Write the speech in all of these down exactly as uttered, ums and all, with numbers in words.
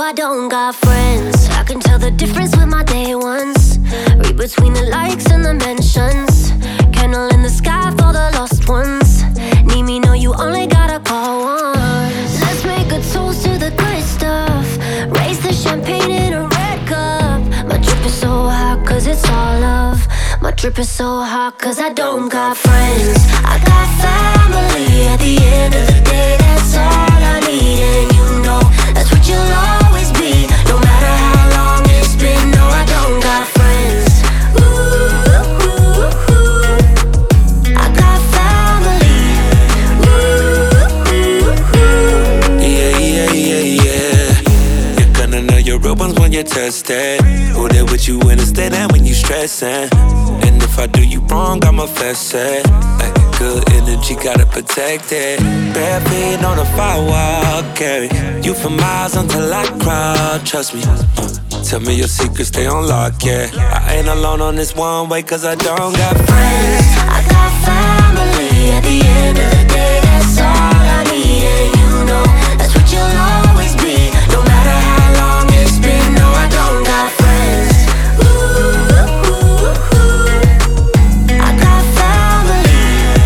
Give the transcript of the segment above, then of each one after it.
I don't got friends. I can tell the difference with my day ones. Read between the likes and the mentions. Candle in the sky for the lost ones. Need me, no, you only gotta call once. Let's make a toast to the good stuff. Raise the champagne in a red cup. My drip is so hot cause it's all love. My drip is so hot cause I don't got friends. I got family. At the end of the day, that's all I need. And you know that's what you'll always be. No matter how long it's been. No, I don't got friends. Ooh, ooh, ooh. I got family. Ooh, ooh, ooh. Yeah, yeah, yeah, yeah. You're gonna know your real ones when you're tested. Who there with you when it's dead and when you stressing. And if I do you wrong, I'ma fess it. Ay, good energy, gotta protect it. Bare feet on the firewall, carry you for miles until I crawl. Trust me, uh, tell me your secrets, stay on lock, yeah. I ain't alone on this one way, cause I don't got friends. I got family. At the end of the day, that's all I need. And you know that's what you'll always be. No matter how long it's been. No, I don't got friends. Ooh, ooh, ooh. I got family.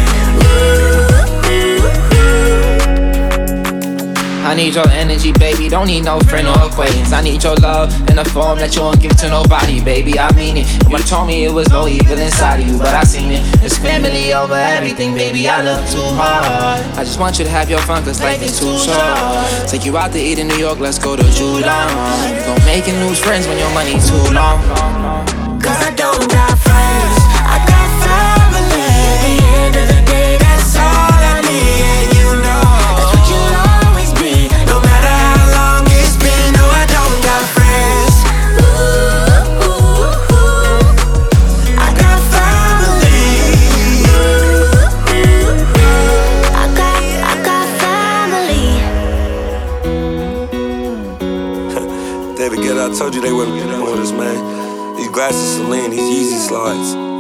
Ooh, ooh, ooh. I need your energy, baby, don't need no friend or acquaintance. I need your love in a form that you won't give to nobody, baby, I mean it. And when you told me it was no evil inside of you, but I seen it. It's family over everything, baby, I love too hard. I just want you to have your fun, cause life is too short. Take you out to eat in New York, let's go to Judon. You gon' make new friends when your money too long. Cause I don't got friends. I got family. At the end of the day, that's all I need. And you know that's what you'll always be. No matter how long it's been. No, I don't got friends. Ooh, ooh, ooh. I got family. Ooh, ooh, ooh. I got, I got family. David Guetta, I told you they wouldn't be the orders, man. These glasses Celine, these Yeezy slides.